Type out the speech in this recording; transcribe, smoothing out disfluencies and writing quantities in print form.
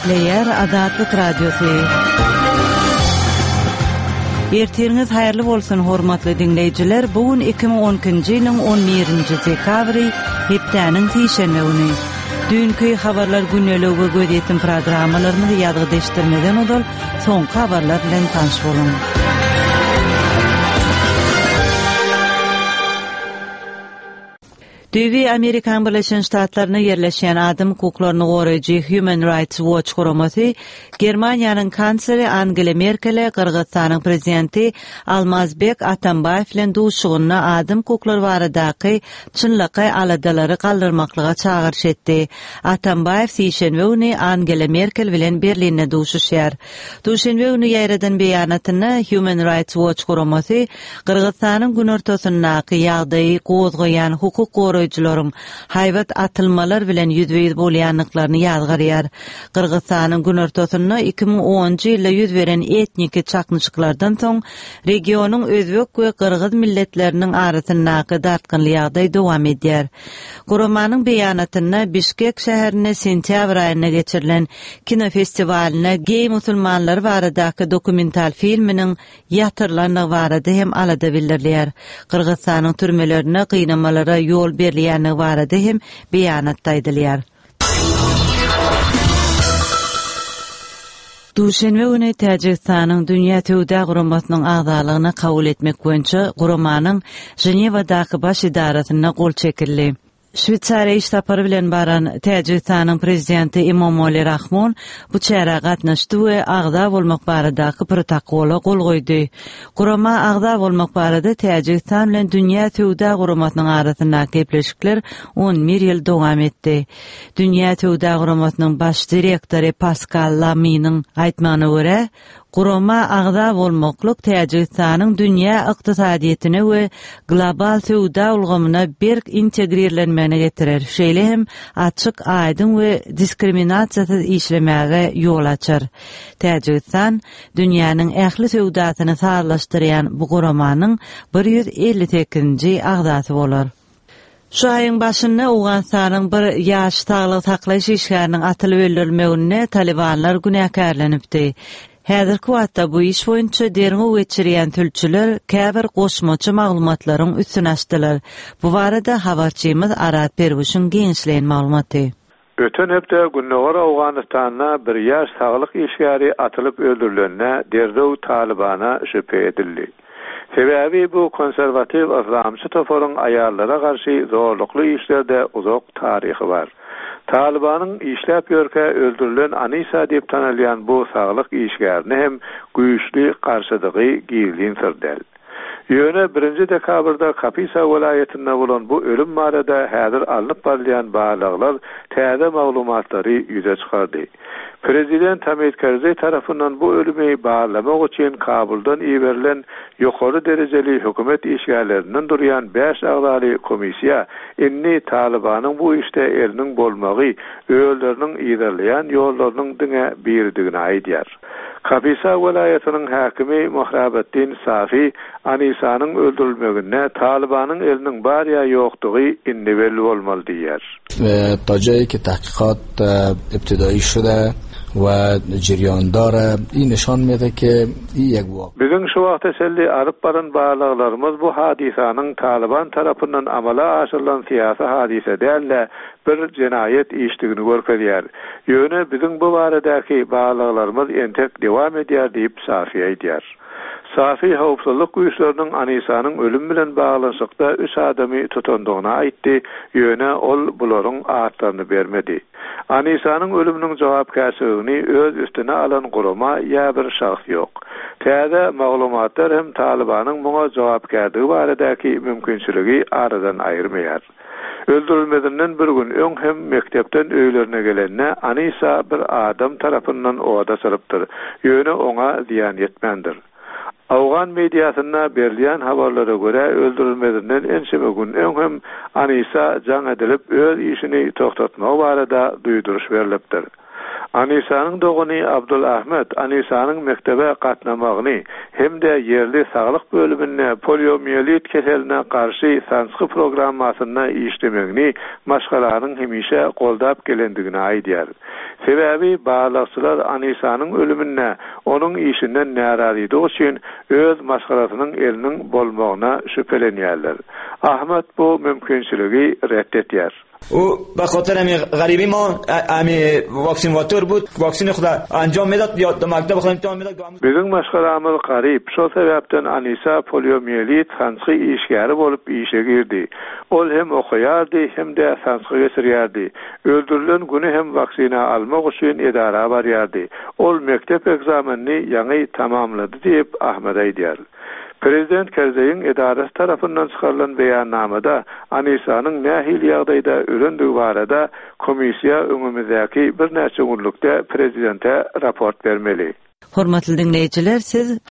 Player Azatlyk Radiosu. Ertiriniz hayırlı bolsun hormatly dinleyijiler. Bugün 2012-nji ýylyň 11-nji dekabry, hepdeniň tişenme güni. Dünkü habarlar günneligi gözetdim programmalaryny ýadgydeşdirmeden odal soňky habarlar bilen tanış bolun. Düwi Amerikan Birleşen Ştatlaryna yerleşen adam hukuklaryny goraýjy Human Rights Watch guramasy Germaniýanyň kansleri Angela Merkel Kırgızstanyň prezidenti Almazbek Atambayew bilen duşugyna adam hukuklary baradaky çynlygy aladalary galdyrmaklyga çağırış etdi. Atambayew sişenbe güni Angela Merkel bilen Berlinne duşuşýar. Duşenbe güni ýaýradan beýanatyny Human Rights Watch guramasy Kırgızstanyň gün ortasyndaky ýagdaýy gozgoýan hukuk goraýjylaryň haýbat atylmalar bilen ýüzbeýiz bolýanlyklaryny ýazgarýar. Kırgızstanyň gün ortasynda 2010-njy ýylda ýüz beren etnik çaknyşyklardan soň regionyň özbek we kırgız milletleriniň arasyndaky dartgynly ýagdaý dowam edýär. Guramanyň beýanatyna Bişkek şäherine sentýabr aýyna geçirilen kino festiwalyna gey musulmanlar baradaky dokumental filminiň ýatyrlanyny barada hem alada bildirilýär. Kırgızstanyň türmelerine gynamalara ýol berilýäni barada hem beýanatda aýdylýar. Duşenbe güni Täjikistanyň Dünýä Töwde Guramasynyň agdalygyny kabul etmek boýunça guramanyň Jenewadaky baş idarasyna gol çekildi. Şwitsariýa iştapary bilen baran Täjikistanyň prezidenti Emomali Rahmon bu çäraga gatnaşdy we agda bolmak baradaky protokola gol goýdy. Gurama agda bolmak barada Täjikistan bilen Dünýä Töwde Guramasynyň arasyndaky gepleşikler 11 ýyl dowam etdi. Dünýä Töwde Guramasynyň baş direktory Pascal Lamynyň aýtmagyna görä, Gurama agda bolmaklyk Täjikistanyň dünýä ykdysadyýetine we global töwde ulgamyna berk integrirlenmegine getirer. Şeýle hem açyk, aýdyn we diskriminasiýasy işlemäge ýol açar. Täjikistan dünýäniň ähli töwdasyny sarlaşdyrýan bu guramanyň 158-nji agdasy bolar. Şu aýyň başynda Awganistanyň bir ýaş saglyk saklaýyş işgäriniň atylyp öldürilmegine Talibanlar günäkärlenipdi. Häzirki wagtda bu iş boýunça derňe geçirýän tülçüler käbir goşmaçy maglumatlaryň üstüne açdylar. Bu barada habarçymyz Arat Perwişiň gençliğin maglumaty. Öten hepde günnäwar Awganistanda bir ýaş saglyk işgäri atylyp öldürilenine derdew Talibana şüphe edildi. Sebebi bu konservativ azamçy toparyň aýallara garşy zorlukly işlerde uzak taryhy bar. Talibanyň işläp ýörke öldürilen Anisa diýip tanalýan bu saglyk işgärine hem güýçli garşydygy giýilinýär. Ýöne 1-nji dekabrda Kapisa welaýetinde bolan bu ölüm barada häzir alınıp barýan baýlyklar täze maglumatlary ýüze çykardy. Prezident Hamid Karzai tarafından bu ölümi bağlamak için Kabuldan iberilen yukarı dereceli hükümet işgärlerinden duryan 5 agdaly komisiýa inni Talibanın bu işte elinin bolmagy, öýleriniň iýerleýän ýollarynyň diňe birdigini aýdýar. Kapisa welaýatynyň hakimi Muhrabaddin Safi Anisanyň öldürilmegine Talibanyň eliniň bar ýa ýokdugy inni belli bolmaly diýär. تا جایی که تحقیقات ابتدایی شده و جریان داره این نشان میده که این یک واقع. Bizim şu wagtda selli alyp baran bağlaglarymız bu hadisanyň Taliban tarapyndan amala aşyrylan siyasi hadise däl, bir cinayet işdigini görkezýär. Ýöne bizim bu baradaky bağlaglarymız entek dewam edýär diýip Safi aýdýar. Safi howpsuzlyk güýçleriniň Anisanyň ölüm bilen baglanşykda 3 adamy tutandygyna aýtdy. Ýöne ol bularyň atlaryny bermedi. Anisanyň ölüminiň jogapkärçiligini öz üstüne alan gurama ýa bir şahs ýok. Täze maglumatlar hem Talibanyň muňa jogapkärligi baradaky mümkinçiligi aradan aýyrmaýar. Öldürilmedinden bir gün öň hem mektepden öýlerine gelenne Anisa bir adam tarapyndan oda salypdyr. Ýöne oňa ziýan ýetmendir. Awgan mediýasynda berilýän habarlara görä öldürilmedinden enşeme gün öňhem Anisa jaň edilip öz işini toktatmak barada duýduruş berilipdir. Anisanyň dogany Abdul Ahmet Anisanyň mektebe gatnamagyny hemde yerli saglyk bölümine poliomiyelit keseline karşı sansky programmasyna işlemegini maşgalanyň hemişe goldap gelendigini aýdýar. Sebäbi bağlaqçylar Anisanyň ölümine onuň işinden närazylyk üçin öz maşgalasynyň eliniň bolmagyna şüphelenýärler. Ahmet bu mümkinçiligi reddetýär. او به خاطر همین غریبی ما همین واکسیناتور بود واکسین خود انجام میداد یا تو مکتب خود امتحان میداد bizim maşgalamyz garyp şo sebäpden Anisa poliomiyelit sansky işgäri bolup işe girdi. Ol hem okuýardy hem de sansky geçirýärdi. Öldürilen güni hem vaksina almak üçin edara barýardy. Ol mektep egzamenini ýaňy tamamlady diýip Ahmet aýdýar. Prezident Kerzeýin edarasy tarapyndan çykarylan beýannamada Anisanyň nähil ýagdaýda öldürdigi barada komissiýa öňümüzdäki bir näçe günlükde prezidente raport bermeli. Hormatly dinleýijiler, siz